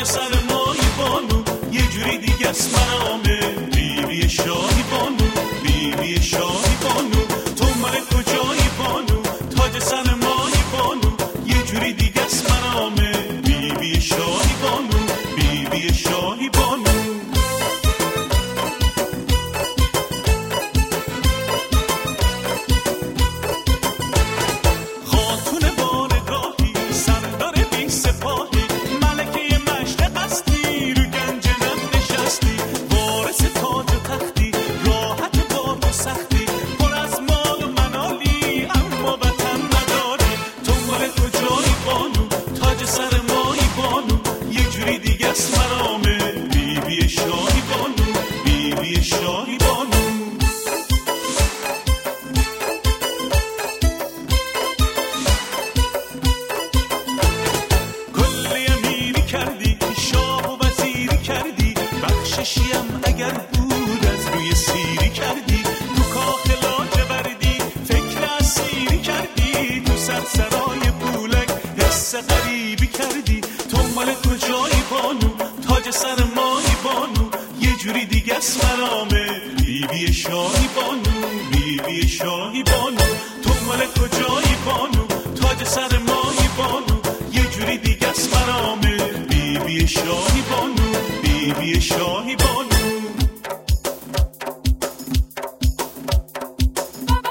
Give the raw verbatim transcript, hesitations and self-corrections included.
تاج سر مای بانو یه جوری دیگه است مرامه بیبی شاهی بانو بیبی شاهی بانو تو مال کجایی بانو تاج سر مای بانو یه جوری دیگه است مرامه بیبی شاهی بانو بیبی شاهی بانو بیبی شاهی بانو بیبی شاهی بانو تو مال کجایی بانو تاج سر مای بانو یه جوری دیگه است مرامه بیبی شاهی بانو بیبی شاهی بانو